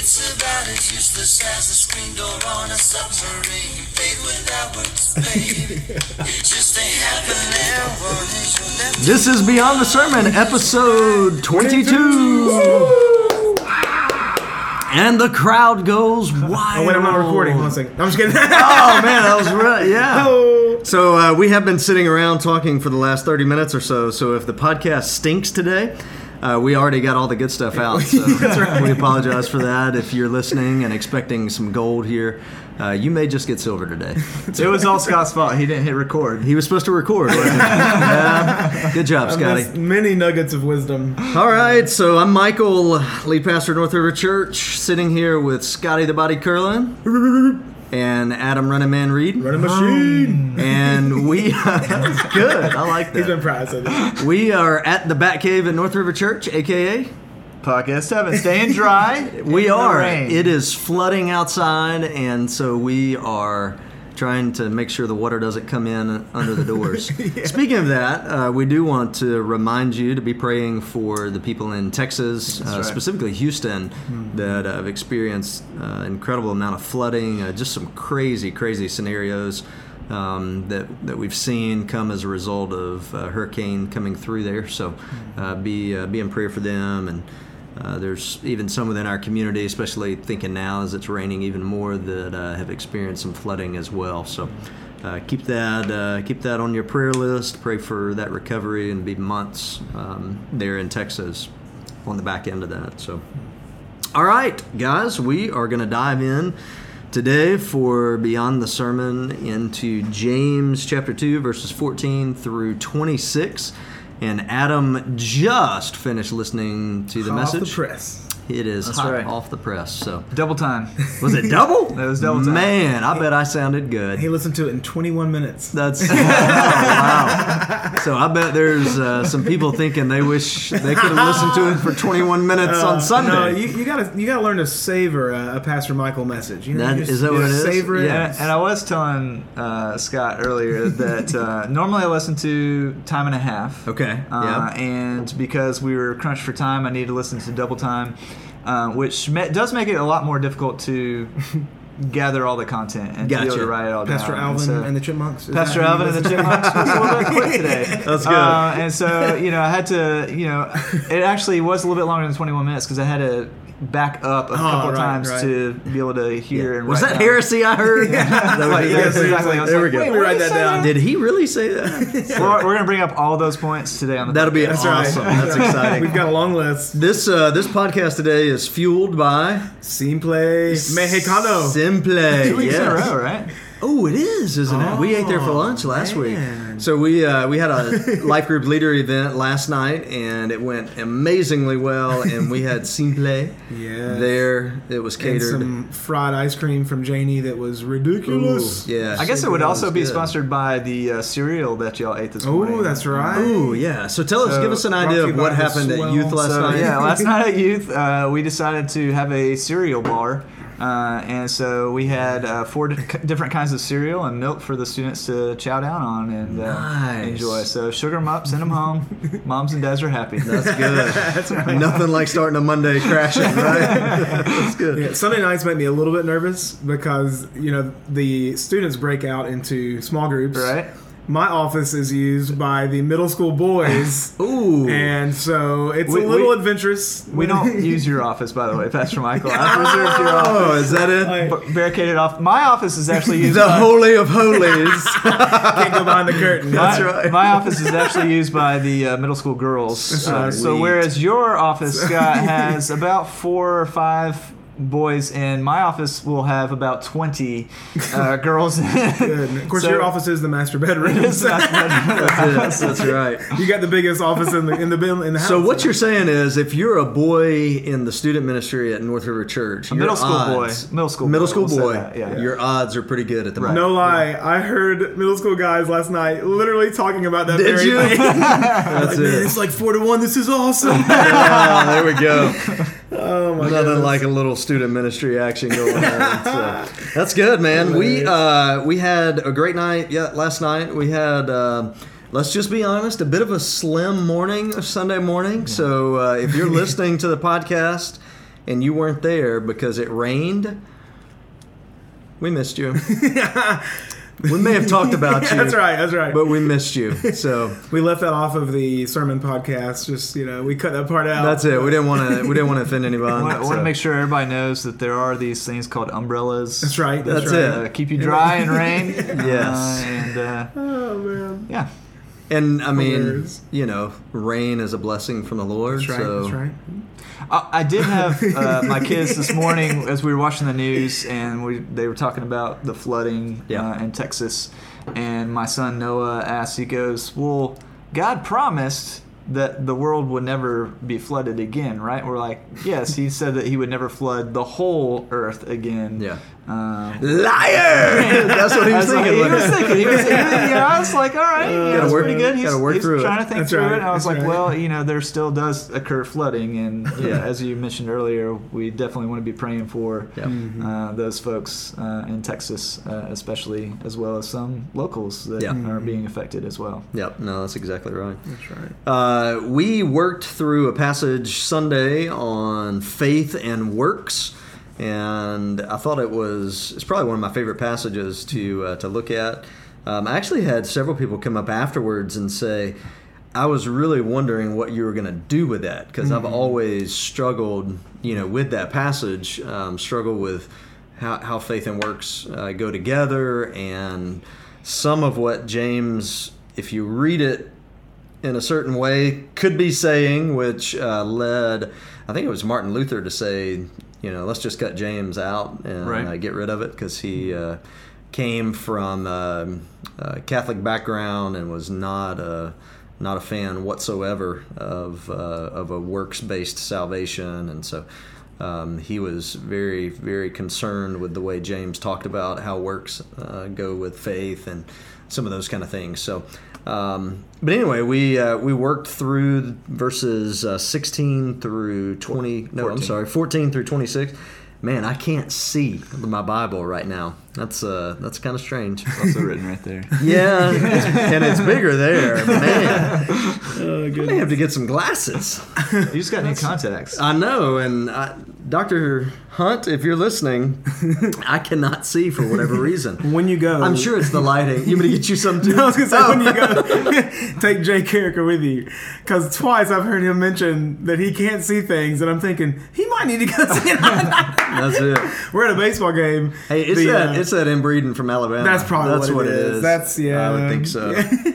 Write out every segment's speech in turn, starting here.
It's about as useless as a screen door on a submarine. Fade without words, babe. It just ain't happening. What is your left? This is Beyond the Sermon, episode 22. And the crowd goes wild. Oh, wait, I'm not recording. One second. I'm just kidding. Oh, man, that was right. Yeah. Oh. So we have been sitting around talking for the last 30 minutes or so. So if the podcast stinks today, we already got all the good stuff out. So That's right. we apologize for that. If you're listening and expecting some gold here, you may just get silver today. It was all Scott's fault. He didn't hit record. He was supposed to record. Yeah. Good job, Scotty. Many nuggets of wisdom. All right, so I'm Michael, lead pastor at North River Church, sitting here with Scotty the Body Curlin and Adam Running Man Reed. Running machine. And we that's good. I like He's been that. proud of it. We are at the Bat Cave at North River Church, aka Podcast 7. Staying dry. we in the are. rain. It is flooding outside, and so we are trying to make sure the water doesn't come in under the doors. Speaking of that, we do want to remind you to be praying for the people in Texas, right. specifically Houston, that have experienced incredible amount of flooding, just some crazy scenarios that we've seen come as a result of a hurricane coming through there. So be in prayer for them, and there's even some within our community, especially thinking now as it's raining even more, that have experienced some flooding as well. So keep that on your prayer list. Pray for that recovery, and be months there in Texas on the back end of that. So, all right, guys, we are going to dive in today for Beyond the Sermon into James chapter 2, verses 14 through 26. And Adam just finished listening to the message. Off the press. It is That's hot right. off the press. So Double time. was it double? It was double time. Man, I bet I sounded good. He listened to it in 21 minutes. That's wow. So I bet there's some people thinking they wish they could have listened to it for 21 minutes on Sunday. No, you gotta learn to savor a Pastor Michael message. You know, That- you just- is that you what just it is? Savor it. Yeah. And I was telling Scott earlier that normally I listen to time and a half. Okay. Yeah. And because we were crunched for time, I needed to listen to double time, which does make it a lot more difficult to gather all the content and to be able Gotcha. to write it all Pastor down. Alvin So- and the Chipmunks. Is Pastor that how you Alvin and the listen? Chipmunks was a little bit quick today. That's good. And so, I had to, it actually was a little bit longer than 21 minutes because I had to back up a couple right, times right. to be able to hear and Was write that down. heresy I heard? That was- Like, yes, exactly. I was There like, we go. wait, Let me what write did that he say? down. Did he really say that? We're going to bring up all those points today on the That'll be That's awesome. right. That's exciting. We've got a long list. This podcast today is fueled by Simple Mexicano. Simple. 2 weeks in a Yes. row, right? Oh, it is, isn't it? We ate there for lunch last week. So we had a life group leader event last night, and it went amazingly well. And we had Simple there. It was And catered. some fried ice cream from Janie that was ridiculous. Ooh, yeah. I guess it would That also was be good. sponsored by the cereal that y'all ate this morning. Oh, that's right. Ooh, yeah. So tell us, So, give us an brought idea to you of what by the happened at Swell. youth last So night. yeah, last night at youth, we decided to have a cereal bar, and so we had 4 different kinds of cereal and milk for the students to chow down on and Nice. enjoy. So sugar them up, send them home. Moms and dads are happy. That's good. Nothing like starting a Monday crashing, right? That's good. Yeah, Sunday nights make me a little bit nervous because, the students break out into small groups. Right? My office is used by the middle school boys. Ooh. And so it's We- a little we- adventurous. We don't use your office, by the way, Pastor Michael. I've reserved your Oh, office. is that it? Barricaded off. My office is actually used The by... Holy of Holies. Can't go behind the curtain. That's right. My office is actually used by the middle school girls. So Sweet. whereas your office, Scott, has about 4 or 5 boys, and my office will have about 20 girls. Good. Of course, So- your office is the master bedroom. It's not bad. That's right. You got the biggest office in the house. So what you're saying is, if you're a boy in the student ministry at North River Church, A your middle school odds- boy. Middle school middle boy, school we'll say boy, that, yeah. your odds are pretty good at the moment. No lie, I heard middle school guys last night literally talking about that. Did very you? thing. That's Man, it. it's like 4-1. This is awesome. Ah, there we go. Oh my Nothing goodness. like a little student ministry action going on. So, that's good, man. We had a great night. Yeah, last night we had. Let's just be honest, a bit of a slim morning, Sunday morning. So if you're listening to the podcast and you weren't there because it rained, we missed you. We may have talked about you. That's right. But we missed you. So we left that off of the sermon podcast. Just we cut that part out. that's it. We didn't want to offend anybody. I want to make sure everybody knows that there are these things called umbrellas. That's right. That's right. it. Keep you dry in rain. Yes. Oh man. Yeah. And I mean, Hilarious. rain is a blessing from the Lord. That's right. So That's right. I did have my kids this morning as we were watching the news, and they were talking about the flooding in Texas. And my son Noah asked, he goes, "Well, God promised that the world would never be flooded again, right?" We're like, "Yes, He said that He would never flood the whole earth again." Yeah. Liar! That's what he was thinking. He was thinking. I was like, all right, that's work- pretty good. gotta work He's through it. trying to think That's through right. it. And I was That's like, right. well, there still does occur flooding, and as you mentioned earlier, we definitely want to be praying for those folks in Texas, especially, as well as some locals that are being affected as well. Yep. No, that's exactly right. That's right. We worked through a passage Sunday on faith and works, and I thought it's probably one of my favorite passages to look at. I actually had several people come up afterwards and say, I was really wondering what you were going to do with that, because I've always struggled, with that passage, struggle with how faith and works go together, and some of what James, if you read it in a certain way, could be saying, which led, I think it was Martin Luther to say, let's just cut James out and get rid of it, because he came from a Catholic background and was not a fan whatsoever of a works-based salvation, and so he was very, very concerned with the way James talked about how works go with faith and some of those kind of things. So, but anyway, we worked through verses 16 through 20. No, 14. I'm sorry, 14 through 26. Man, I can't see my Bible right now. That's kind of strange. It's also written right there. Yeah, and it's bigger there. Man, Oh, I may have to get some glasses. You just got new contacts. I know, and Dr. Hunt, if you're listening, I cannot see for whatever reason. When you go, I'm sure it's the lighting. You want me to get you some too? I was gonna say when you go, take Jay Carricker with you, because twice I've heard him mention that he can't see things, and I'm thinking he might need to go see it. That's it. We're at a baseball game. Hey, it's that inbreeding from Alabama. That's probably what what it it is. is. That's I would think so.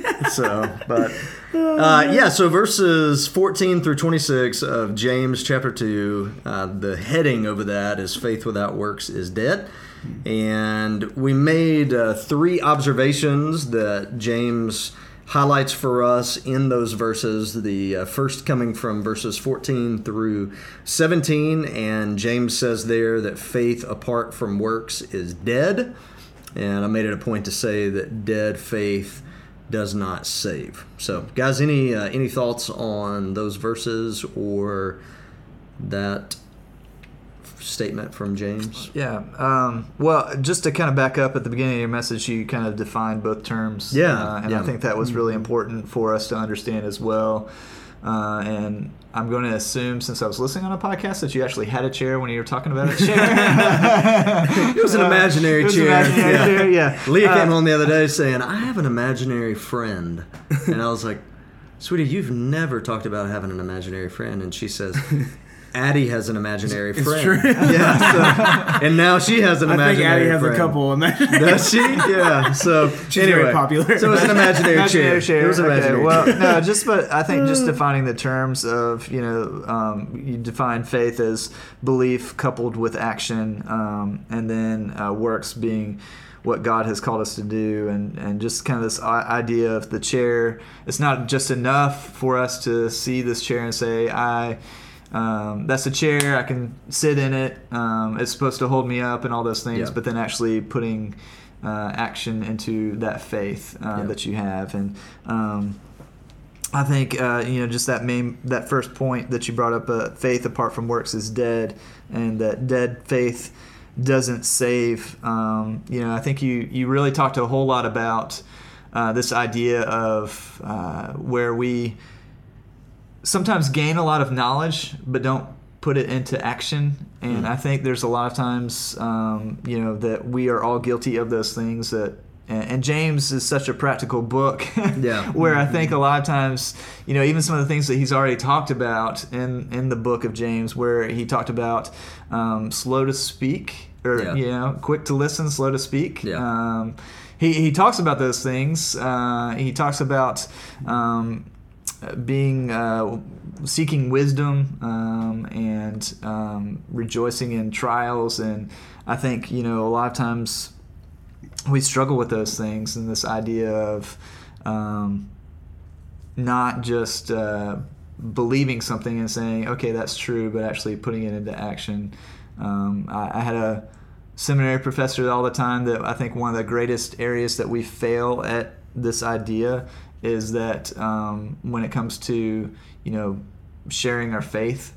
So verses 14 through 26 of James chapter 2, the heading over that is faith without works is dead. And we made 3 observations that James highlights for us in those verses. The first coming from verses 14 through 17, and James says there that faith apart from works is dead. And I made it a point to say that dead faith does not save. So, guys, any thoughts on those verses or that statement from James? Yeah. Well, just to kind of back up at the beginning of your message, you kind of defined both terms. And I think that was really important for us to understand as well. And I'm going to assume, since I was listening on a podcast, that you actually had a chair when you were talking about a chair. It was an imaginary chair. Chair, yeah. Leah came home the other day saying, I have an imaginary friend. And I was like, sweetie, you've never talked about having an imaginary friend. And she says, Addie has an imaginary friend. True. Yeah. And now she has an I think imaginary Addie has friend. a couple imaginary. Does she? Yeah. So She's anyway, very popular. So it's an imaginary chair. It was an imaginary Well, chair. no, but I think just defining the terms of, you define faith as belief coupled with action, and then works being what God has called us to do, and just kind of this idea of the chair. It's not just enough for us to see this chair and say, that's a chair, I can sit in it, it's supposed to hold me up and all those things, but then actually putting action into that faith that you have. And I think just that first point that you brought up, faith apart from works is dead, and that dead faith doesn't save. I think you really talked a whole lot about this idea of where we sometimes gain a lot of knowledge but don't put it into action. And I think there's a lot of times, that we are all guilty of those things and James is such a practical book where I think a lot of times, even some of the things that he's already talked about in the book of James, where he talked about slow to speak or, quick to listen, slow to speak. Yeah. He talks about those things. He talks about seeking wisdom and rejoicing in trials. And I think, a lot of times we struggle with those things and this idea of not just believing something and saying, okay, that's true, but actually putting it into action. I had a seminary professor all the time that I think one of the greatest areas that we fail at this idea is that when it comes to, sharing our faith,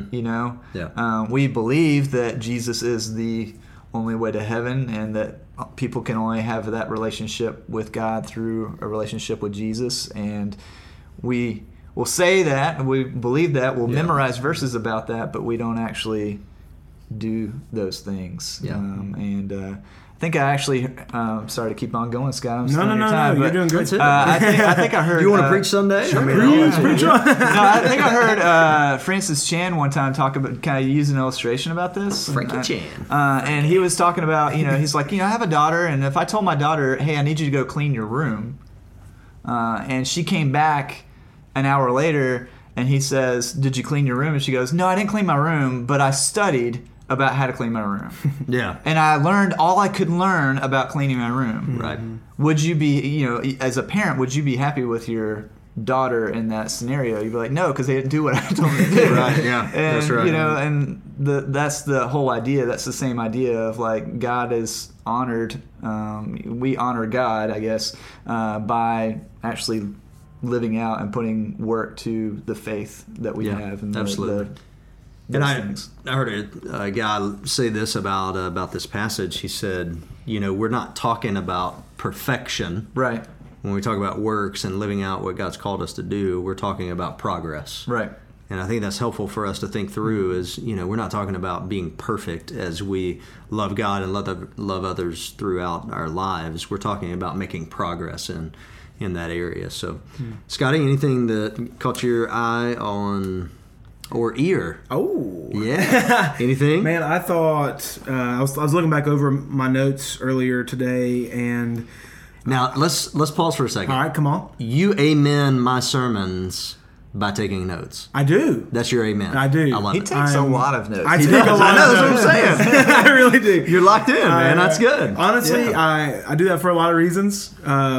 we believe that Jesus is the only way to heaven and that people can only have that relationship with God through a relationship with Jesus. And we will say that, we believe that, we'll memorize verses about that, but we don't actually do those things. Yeah. I think I actually, sorry to keep on going, Scott. I'm stealing your time. You're doing good. I think I heard. Do you want to preach someday? Preach on. I think I heard Francis Chan one time talk about, kind of use an illustration about this. Frankie Chan. And he was talking about, he's like, I have a daughter, and if I told my daughter, hey, I need you to go clean your room, and she came back an hour later, and he says, did you clean your room? And she goes, no, I didn't clean my room, but I studied about how to clean my room. Yeah. And I learned all I could learn about cleaning my room. Right. Would you be, as a parent, would you be happy with your daughter in that scenario? You'd be like, no, because they didn't do what I told them to do. Right, yeah. And, that's right. And that's the whole idea. That's the same idea of like God is honored. We honor God, I guess, by actually living out and putting work to the faith that we have. And absolutely. And I heard a guy say this about this passage. He said, we're not talking about perfection. Right. When we talk about works and living out what God's called us to do, we're talking about progress. Right. And I think that's helpful for us to think through is, we're not talking about being perfect as we love God and love others throughout our lives. We're talking about making progress in that area. So, Scotty, anything that caught your eye on... or ear? Oh, yeah. Anything? Man, I thought I was looking back over my notes earlier today, and now let's pause for a second. All right, come on. You amen my sermons by taking notes. I do. That's your amen. I do. I love he it. takes a lot of notes. I take a lot. I know, that's what I'm saying. I really do. You're locked in, man. That's good. Honestly, I do that for a lot of reasons.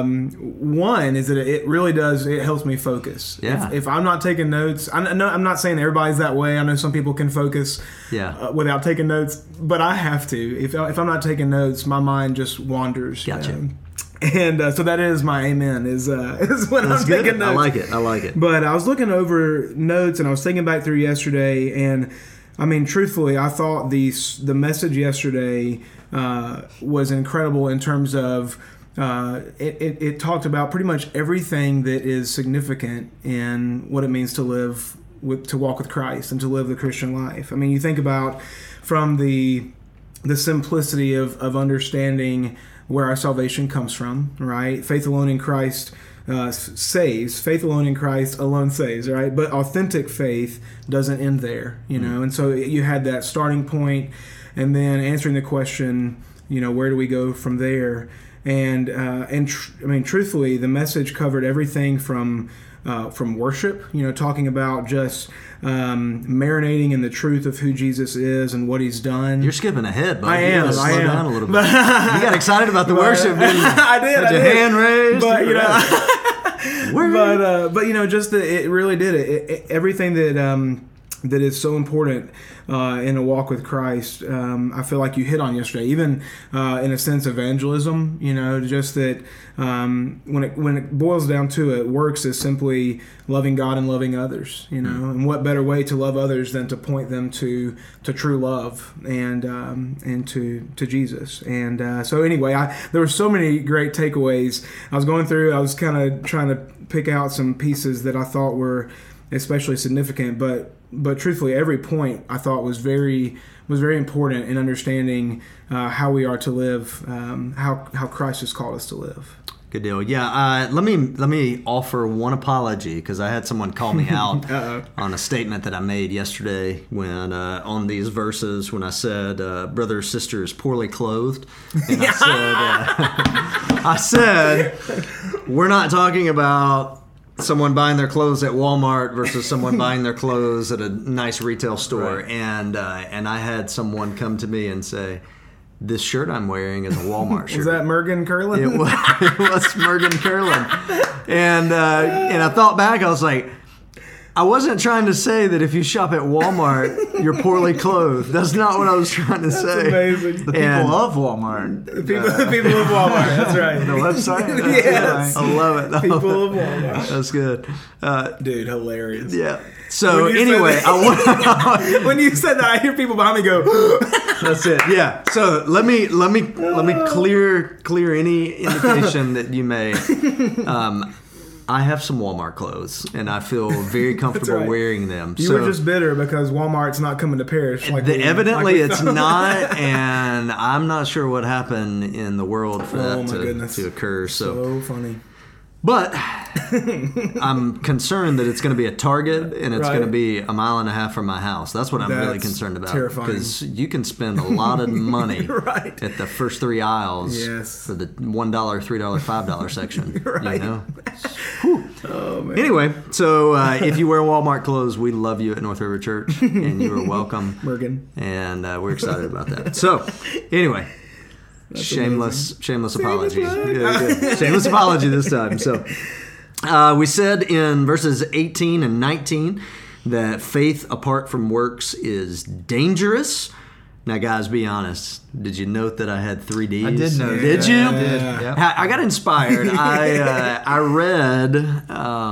One is that it really does. It helps me focus. Yeah. If I'm not taking notes, I'm not saying everybody's that way. I know some people can focus without taking notes, but I have to. If I'm not taking notes, my mind just wanders. Gotcha. And so that is my amen, is when I'm taking notes. I like it. But I was looking over notes, and I was thinking back through yesterday, and I mean, truthfully, I thought the message yesterday was incredible in terms of it talked about pretty much everything that is significant in what it means to walk with Christ and to live the Christian life. I mean, you think about from the simplicity of understanding where our salvation comes from, right? Faith alone in Christ saves. Faith alone in Christ alone saves, right? But authentic faith doesn't end there, know? And so you had that starting point, and then answering the question, where do we go from there? And truthfully, the message covered everything from worship, talking about just marinating in the truth of who Jesus is and what He's done. You're skipping ahead, bud. I am. Slow down a little bit. You got excited about the worship, didn't you? I did. Had your hand raised. But it really did it. Everything that is so important in a walk with Christ, I feel like you hit on yesterday, even in a sense evangelism, just that when it boils down to it, works is simply loving God and loving others, and what better way to love others than to point them to true love and to Jesus. And so anyway, there were so many great takeaways. I was going through, I was kind of trying to pick out some pieces that I thought were especially significant. But truthfully, every point I thought was very important in understanding how we are to live, how Christ has called us to live. Good deal. Yeah. Let me offer one apology, because I had someone call me out on a statement that I made yesterday when on these verses when I said brother or sister is poorly clothed, and I said we're not talking about someone buying their clothes at Walmart versus someone buying their clothes at a nice retail store, right. and I had someone come to me and say, this shirt I'm wearing is a Walmart shirt. Was that Mergen Curlin? It was Mergen Curlin. And I thought back, I was like, I wasn't trying to say that if you shop at Walmart, you're poorly clothed. That's not what I was trying to say. Amazing. The people of Walmart. The people of Walmart. That's right. The website. Yes. I love it. People of Walmart. That's good. Dude, hilarious. Yeah. So When you anyway, said when you said that, I hear people behind me go. That's it. Yeah. So let me clear any indication that you may. I have some Walmart clothes, and I feel very comfortable right. wearing them. You were just bitter because Walmart's not coming to Parrish. Evidently, it's not, and I'm not sure what happened in the world for that to occur. So funny. But I'm concerned that it's going to be a Target, and it's going to be a mile and a half from my house. That's what I'm really concerned about. Terrifying. Because you can spend a lot of money right. at the first 3 aisles yes. for the $1, $3, $5 section. right. You know? Oh, man. Anyway, so if you wear Walmart clothes, we love you at North River Church, and you are welcome. Mergen. And we're excited about that. So, anyway. Shameless apology. Shameless apology this time. So, we said in verses 18 and 19 that faith apart from works is dangerous. Now, guys, be honest. Did you note that I had 3 Ds? I did note. Did you? I did. Yep. I got inspired. I read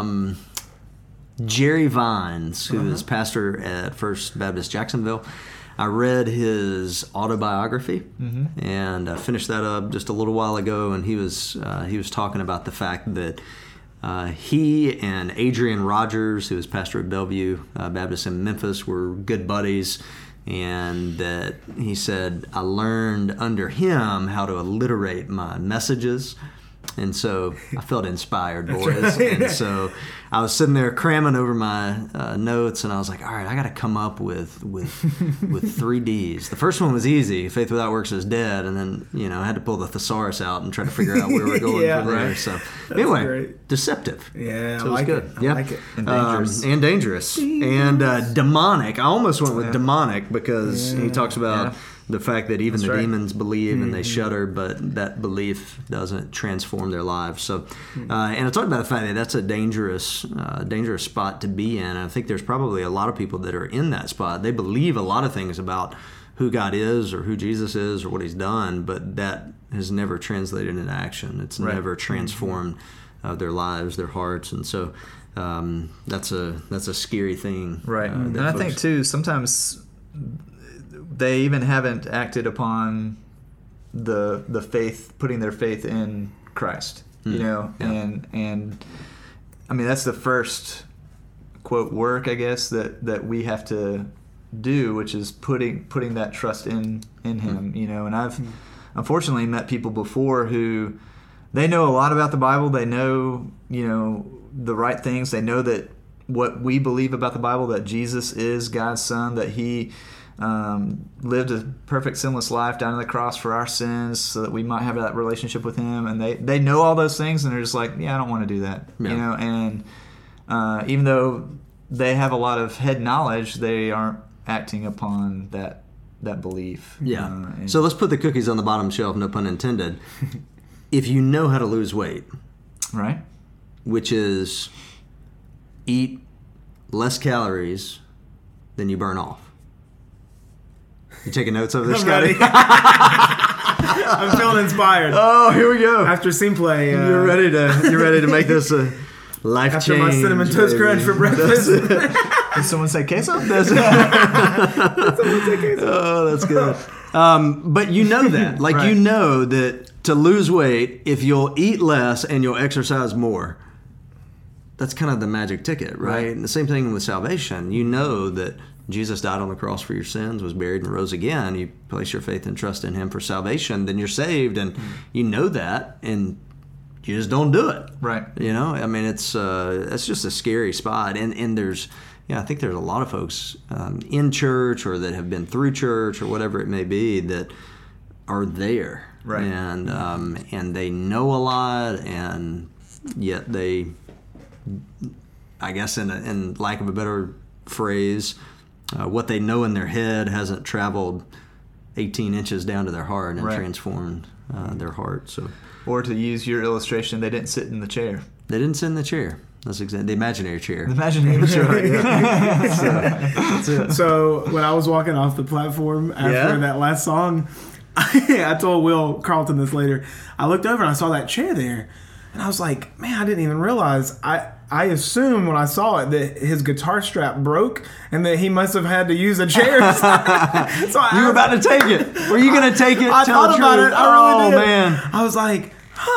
Jerry Vines, who is pastor at First Baptist Jacksonville. I read his autobiography and finished that up just a little while ago, and he was talking about the fact that he and Adrian Rogers, who was pastor at Bellevue Baptist in Memphis, were good buddies, and that he said, I learned under him how to alliterate my messages. And so I felt inspired, boys. Right. And so I was sitting there cramming over my notes, and I was like, all right, I got to come up with 3 Ds. The first one was easy. Faith without works is dead. And then, I had to pull the thesaurus out and try to figure out where we're going yeah, from there. right. So That's anyway, great. Deceptive. Yeah, So I like good. it. Yeah. I like it. And dangerous. And dangerous. And demonic. I almost went with demonic because he talks about the fact that even the demons believe and they shudder, but that belief doesn't transform their lives. So, and I talked about the fact that that's a dangerous spot to be in. And I think there's probably a lot of people that are in that spot. They believe a lot of things about who God is or who Jesus is or what He's done, but that has never translated into action. It's never transformed their lives, their hearts, and so that's a scary thing. Right, and I think too sometimes they even haven't acted upon the faith, putting their faith in Christ, and I mean that's the first quote work, I guess, that we have to do, which is putting that trust in Him, And I've unfortunately met people before who they know a lot about the Bible, they know the right things, they know that what we believe about the Bible, that Jesus is God's Son, that He lived a perfect sinless life down on the cross for our sins so that we might have that relationship with Him, and they know all those things, and they're just like, I don't want to do that, and even though they have a lot of head knowledge, they aren't acting upon that belief. So let's put the cookies on the bottom shelf, no pun intended. If you know how to lose weight, right, which is eat less calories than you burn off. You taking notes over there, Scotty? I'm feeling inspired. Oh, here we go. After scene play, you're ready to make this a life after change. my cinnamon toast crunch for breakfast. Did someone say queso? Someone say queso. Oh, that's good. But you know that. Like, you know that to lose weight, if you'll eat less and you'll exercise more, that's kind of the magic ticket, right? And the same thing with salvation. You know that Jesus died on the cross for your sins, was buried, and rose again. You place your faith and trust in him for salvation, then you're saved, and you know that, and you just don't do it. Right. You know, I mean, it's just a scary spot. And there's, I think there's a lot of folks in church or that have been through church or whatever it may be that are there. Right. And they know a lot, and yet they, I guess in lack of a better phrase, what they know in their head hasn't traveled 18 inches down to their heart and transformed their heart. So, or to use your illustration, they didn't sit in the chair. They didn't sit in the chair. That's exactly the imaginary chair. The imaginary chair. So when I was walking off the platform after that last song, I told Will Carlton this later. I looked over and I saw that chair there, and I was like, man, I didn't even realize. I assumed when I saw it that his guitar strap broke and that he must have had to use a chair. So you were about to take it. Were you going to take it? I thought about it. I really did. Man. I was like,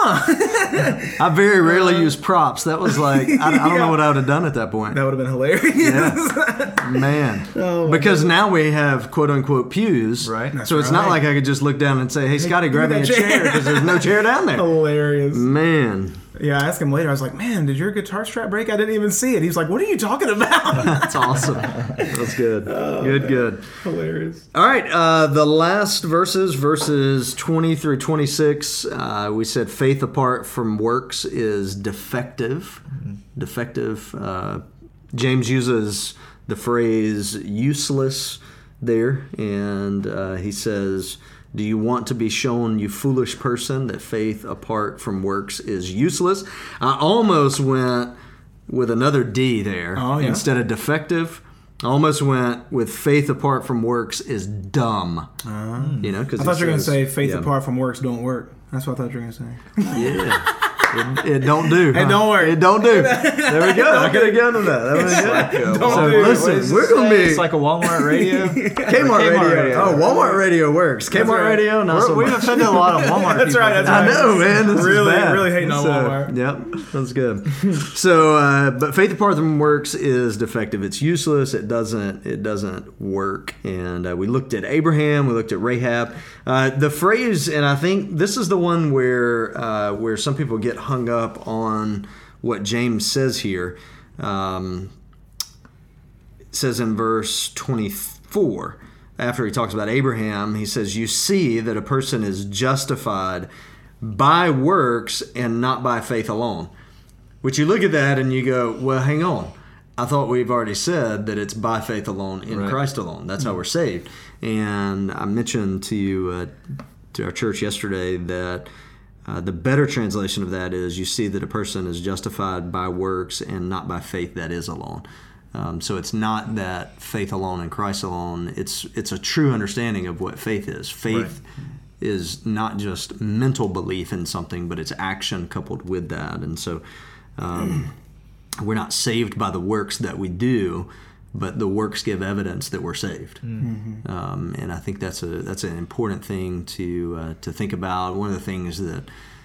I very rarely use props. That was like, I don't know what I would have done at that point. That would have been hilarious. Yeah. Man. Because now we have quote unquote pews. Right. So it's not like I could just look down and say, hey, Scotty, grab me a chair, because there's no chair down there. Hilarious. Man. Yeah, I asked him later. I was like, man, did your guitar strap break? I didn't even see it. He was like, what are you talking about? That's awesome. That's good. Good. Hilarious. All right. The last verses 20 through 26, we said faith apart from works is defective. Defective. James uses the phrase useless there, and he says, do you want to be shown, you foolish person, that faith apart from works is useless? I almost went with another D there instead of defective. I almost went with faith apart from works is dumb. You know, because I thought you were going to say faith apart from works don't work. That's what I thought you were going to say. Yeah. It don't do. It don't work. It don't do. There we go. I could have gotten to that. That was good. So listen, we're going to be... It's like a Walmart radio. Kmart radio. Oh, Walmart radio works. Kmart radio, not so much. We've offended a lot of Walmart That's people. right. That's right. I know, man. This really, is bad. really hating on Walmart. Yep, that's good. So, but faith apart from works is defective. It's useless. It doesn't work. And we looked at Abraham. We looked at Rahab. The phrase, and I think this is the one where some people get hung up on what James says here. It says in verse 24, after he talks about Abraham, he says, you see that a person is justified by works and not by faith alone. Which you look at that and you go, well, hang on. I thought we've already said that it's by faith alone in Christ alone. That's how we're saved. And I mentioned to you, to our church yesterday, that the better translation of that is you see that a person is justified by works and not by faith that is alone. So it's not that faith alone in Christ alone. It's a true understanding of what faith is. Faith is not just mental belief in something, but it's action coupled with that. And so we're not saved by the works that we do, but the works give evidence that we're saved. Mm-hmm. And I think that's an important thing to think about. One of the things that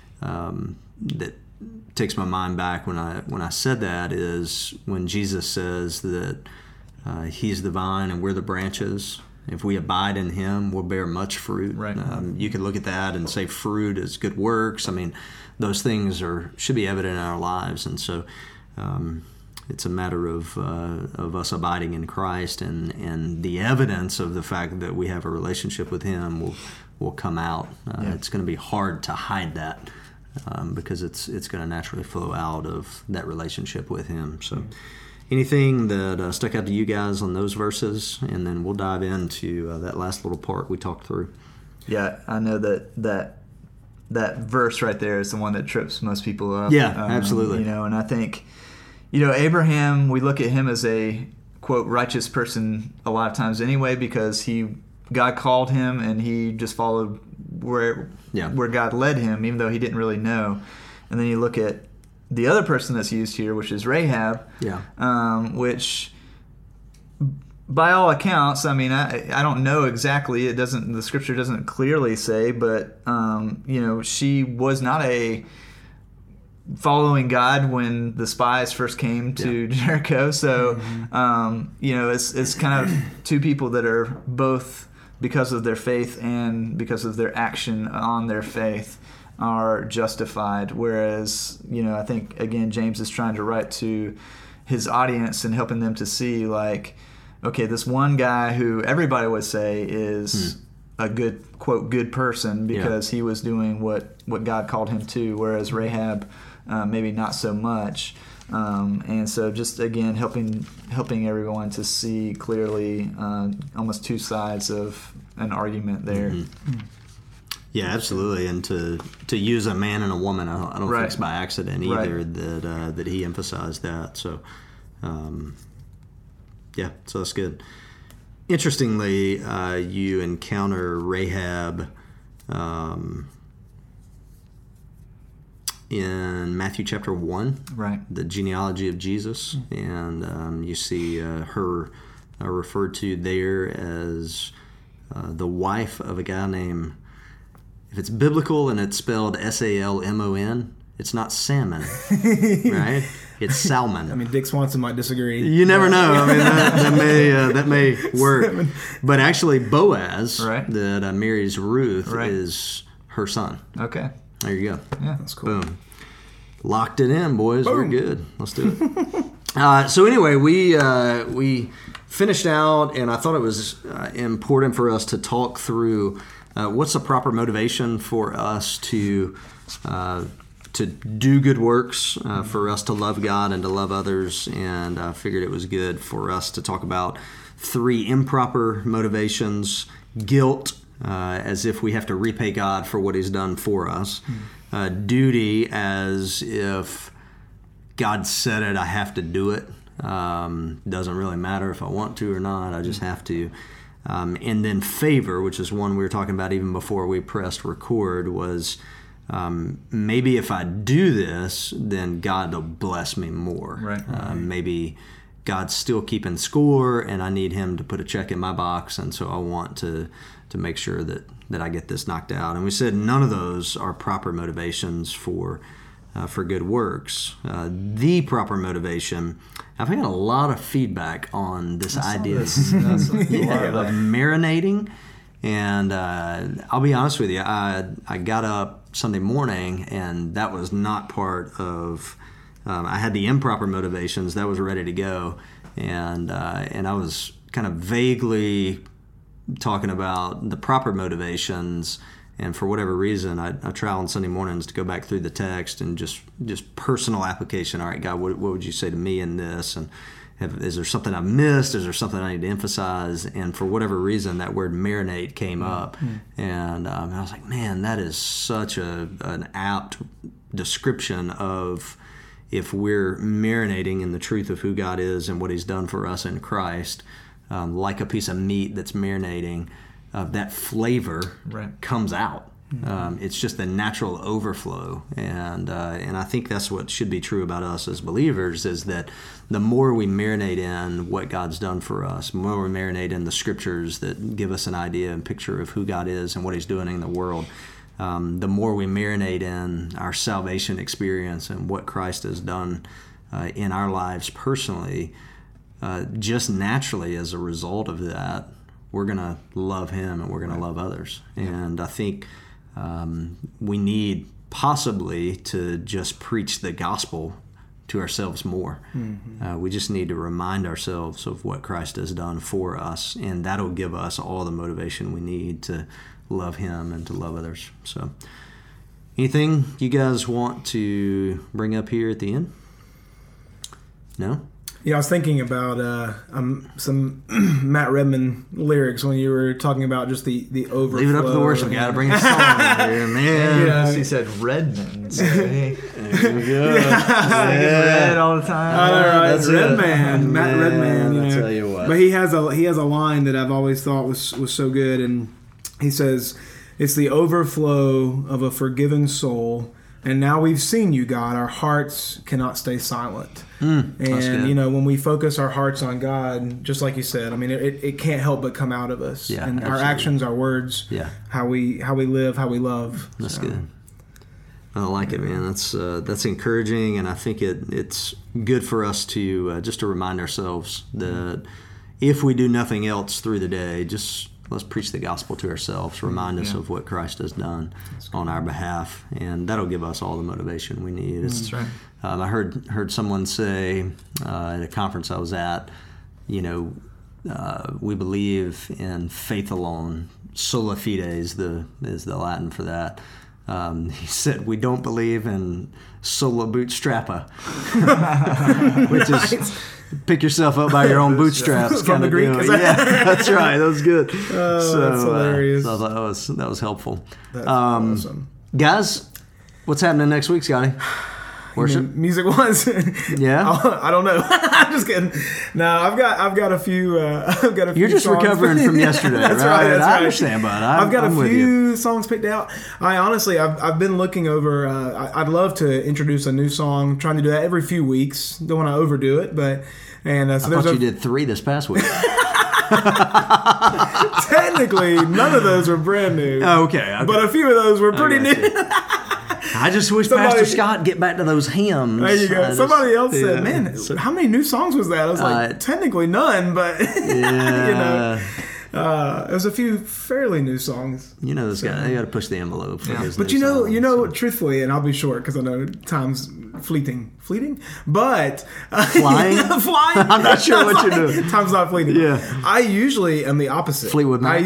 takes my mind back when I said that is when Jesus says that He's the vine and we're the branches. If we abide in Him, we'll bear much fruit. Right. You could look at that and say fruit is good works. I mean, those things should be evident in our lives, and so. It's a matter of us abiding in Christ, and the evidence of the fact that we have a relationship with Him will come out. It's going to be hard to hide that because it's going to naturally flow out of that relationship with Him. So, anything that stuck out to you guys on those verses, and then we'll dive into that last little part we talked through. Yeah, I know that verse right there is the one that trips most people up. Yeah, absolutely. And I think. Abraham, we look at him as a, quote, righteous person a lot of times anyway because God called him and he just followed where God led him, even though he didn't really know. And then you look at the other person that's used here, which is Rahab, which by all accounts, I mean, I don't know exactly. The scripture doesn't clearly say, but, she was not a following God when the spies first came to Jericho. So, it's kind of two people that are both, because of their faith and because of their action on their faith, are justified. Whereas, I think, again, James is trying to write to his audience and helping them to see, like, okay, this one guy who everybody would say is a good, quote, good person because he was doing what God called him to, whereas Rahab maybe not so much. And so just, again, helping everyone to see clearly almost two sides of an argument there. Yeah, absolutely. And to use a man and a woman, I don't think it's by accident either that he emphasized that. So, so that's good. Interestingly, you encounter Rahab in Matthew chapter 1, the genealogy of Jesus, and you see her referred to there as the wife of a guy named, if it's biblical and it's spelled Salmon, it's not salmon, right? It's Salmon. I mean, Dick Swanson might disagree. You never know. I mean, that may work. But actually, Boaz, that marries Ruth, is her son. Okay. There you go. Yeah, that's cool. Boom. Locked it in, boys. Boom. We're good. Let's do it. So anyway, we finished out, and I thought it was important for us to talk through what's the proper motivation for us to do good works, for us to love God and to love others. And I figured it was good for us to talk about 3 improper motivations: guilt, as if we have to repay God for what He's done for us; duty, as if God said it, I have to do it. Doesn't really matter if I want to or not, I just have to. And then favor, which is one we were talking about even before we pressed record, was maybe if I do this, then God will bless me more. Maybe God's still keeping score and I need Him to put a check in my box, and so I want to make sure that I get this knocked out. And we said none of those are proper motivations for good works. The proper motivation, I've had a lot of feedback on this idea of marinating. And I'll be honest with you, I got up Sunday morning, and that was not part of. I had the improper motivations that was ready to go, and I was kind of vaguely talking about the proper motivations. And for whatever reason, I try on Sunday mornings to go back through the text and just personal application. All right, God, what would you say to me in this? And is there something I missed? Is there something I need to emphasize? And for whatever reason, that word marinate came up. And I was like, man, that is such an apt description of if we're marinating in the truth of who God is and what He's done for us in Christ, like a piece of meat that's marinating, that flavor comes out. It's just the natural overflow, and I think that's what should be true about us as believers, is that the more we marinate in what God's done for us, the more we marinate in the Scriptures that give us an idea and picture of who God is and what He's doing in the world, the more we marinate in our salvation experience and what Christ has done in our lives personally, just naturally as a result of that, we're going to love Him and we're going to love others. And I think we need possibly to just preach the gospel to ourselves more. We just need to remind ourselves of what Christ has done for us, and that'll give us all the motivation we need to love Him and to love others. So, anything you guys want to bring up here at the end? No? Yeah, I was thinking about some Matt Redman lyrics when you were talking about just the overflow. Leave it up to the worship guy to bring a song in here, man. Yeah, he said Redman. So hey, there we go. Red all the time. All right, That's Redman, Matt Redman. I'll tell you what. But he has a line that I've always thought was so good, and he says, "It's the overflow of a forgiven soul. And now we've seen you, God. Our hearts cannot stay silent." And, when we focus our hearts on God, just like you said, I mean, it can't help but come out of us. Yeah, and our actions, our words, how we live, how we love. That's good. I like it, man. That's encouraging, and I think it's good for us to just to remind ourselves that if we do nothing else through the day, just let's preach the gospel to ourselves, remind us of what Christ has done on our behalf, and that'll give us all the motivation we need. That's right. I heard someone say at a conference I was at, we believe in faith alone. Sola fide is the Latin for that. He said we don't believe in sola bootstrappa, which is pick yourself up by your own bootstraps. From the Greek, yeah, that's right. That was good. That's hilarious. So I thought that was helpful. That's awesome. Guys, what's happening next week, Scotty? Worship? Music wise, yeah. I don't know. I'm just kidding. No, I've got a few. You're just songs. recovering from yesterday, That's right? That's I right. understand, bud. I've got I'm a with few songs picked out. I've been looking over. I'd love to introduce a new song. Trying to do that every few weeks. Don't want to overdo it, but I thought you did 3 this past week. Technically, none of those were brand new. Okay. But a few of those were pretty new. I just wish Pastor Scott get back to those hymns. There you go. Somebody else said, "Man, how many new songs was that?" I was like, "Technically none, but yeah. it was a few fairly new songs." This guy, you got to push the envelope. For his but new songs. truthfully, and I'll be short because I know time's fleeting, but flying. I'm not sure what you're doing. Time's not fleeting. Yeah, I usually am the opposite. Fleetwood Mac.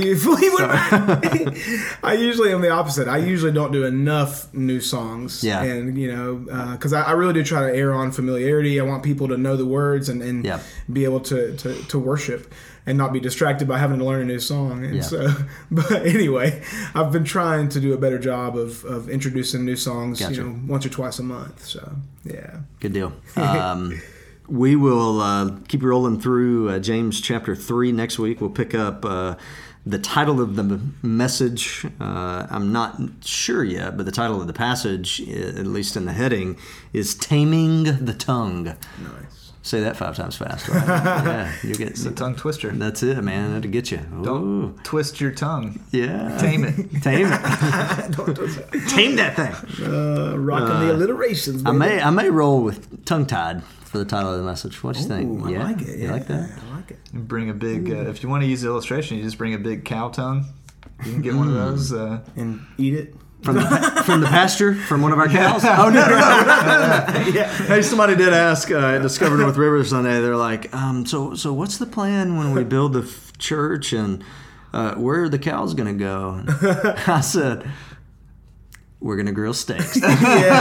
I usually am the opposite. I usually don't do enough new songs. Yeah, and because I really do try to err on familiarity. I want people to know the words and be able to worship and not be distracted by having to learn a new song. And but anyway, I've been trying to do a better job of introducing new songs, gotcha. Once or twice a month. So, yeah. Good deal. We will keep rolling through James chapter 3 next week. We'll pick up the title of the message. I'm not sure yet, but the title of the passage, at least in the heading, is Taming the Tongue. Nice. Say that 5 times fast, right? Yeah, you get it's a tongue twister. That's it, man. It'll get you. Don't twist your tongue. Yeah, tame it. Tame it. Don't twist it. Tame that thing. Rocking the alliterations. Baby. I may roll with tongue tied for the title of the message. What do you think? I like it. You like that? I like it. Bring a big. If you want to use the illustration, you just bring a big cow tongue. You can get one of those and eat it. From the pasture, from one of our cows? Oh, no. Yeah. Hey, somebody did ask at Discover North River Sunday, they're like, so what's the plan when we build the church and where are the cows going to go? And I said, we're going to grill steaks. They're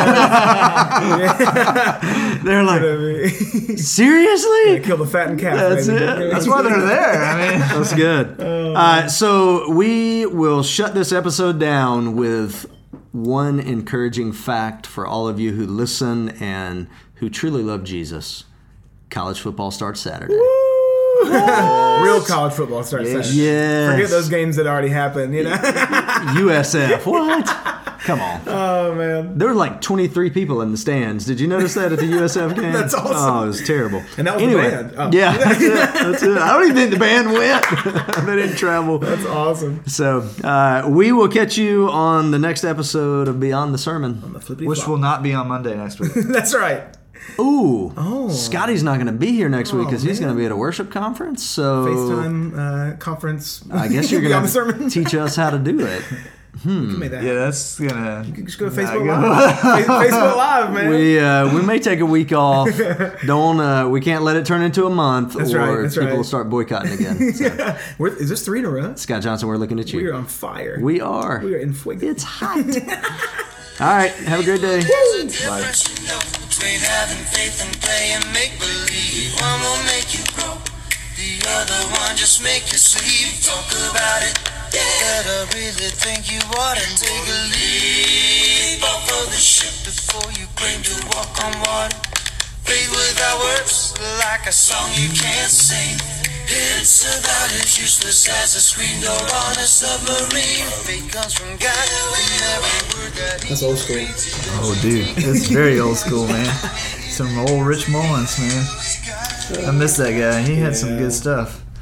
like, seriously? Kill the fattened calf. That's baby. it. That's why they're there. I mean, that's good. So we will shut this episode down with one encouraging fact for all of you who listen and who truly love Jesus. College football starts Saturday. Real college football starts Saturday. Yes. Forget those games that already happened, USF. What? Come on. Oh, man. There were like 23 people in the stands. Did you notice that at the USF game? That's awesome. Oh, it was terrible. And that was the band. Oh. Yeah, that's it. I don't even think the band went. They didn't travel. That's awesome. So we will catch you on the next episode of Beyond the Sermon. On the flippity which flop. will not be on Monday next week. That's right. Ooh. Oh. Scotty's not going to be here next week because he's going to be at a worship conference. So FaceTime conference. I guess you're going to to teach us how to do it. Yeah, that's gonna. You can just go to Facebook Live. Facebook Live, man. We may take a week off. We can't let it turn into a month, That's or right, that's people right. will start boycotting again. So. Yeah. Is this 3 in a row? Scott Johnson, we're looking at you. We are on fire. We are. We are in fuego. It's hot. All right. Have a great day. Bye. Between having faith and playing make believe. One will make you grow, the other one just make you sleep. Talk about it. Better really think you ought to take a leap off of the ship before you claim to walk on water. Faith without words, like a song you can't sing. It's about as useless as a screen door on a submarine. Faith comes from God, and every word that That's old school. Oh, dude, it's very old school, man. Some old Rich Mullins, man. I miss that guy. He had some good stuff.